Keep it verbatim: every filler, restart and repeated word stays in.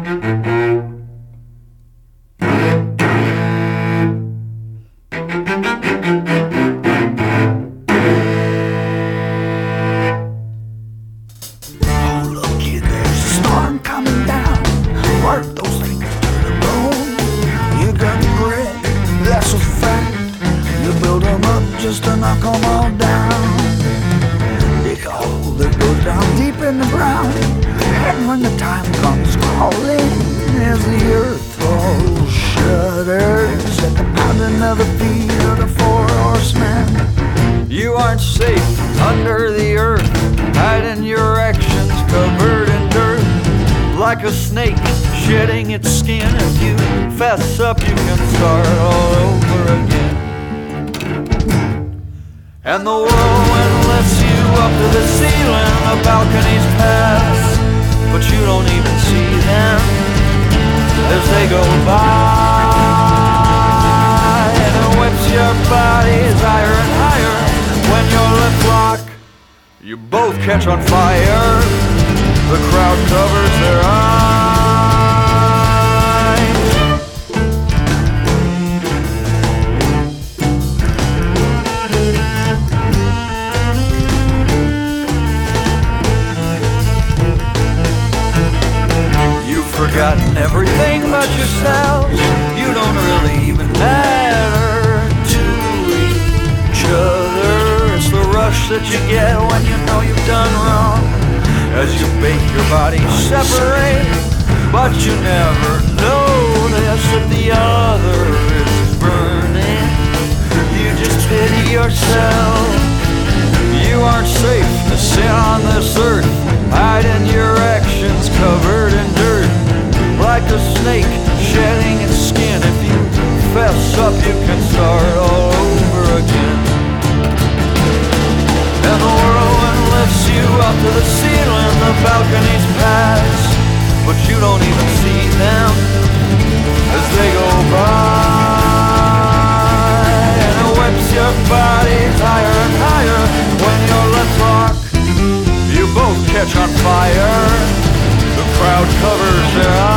Just to knock them all down. Dig a hole that goes down deep in the ground, and when the time comes crawling, as the earth all shudders at the pounding of the feet of the four horsemen. You aren't safe under the earth, hiding your actions covered in dirt. Like a snake shedding its skin, if you fess up you can start all over again. And the whirlwind lifts you up to the ceiling, the balconies pass, but you don't even see them as they go by. And it whips your bodies higher and higher. When your lips lock, you both catch on fire. The crowd covers their eyes. Forgotten everything but yourselves. You don't really even matter to each other. It's the rush that you get when you know you've done wrong, as you make your body separate. But you never notice that the other is burning. You just pity yourself. You aren't safe to sit on this earth, hiding your actions covered in dirt. Like a snake shedding its skin, if you fess up you can start all over again. And the whirlwind lifts you up to the ceiling, the balconies pass, but you don't even see them as they go by. And it whips your bodies higher and higher. When your lips lock, you both catch on fire. The crowd covers their eyes.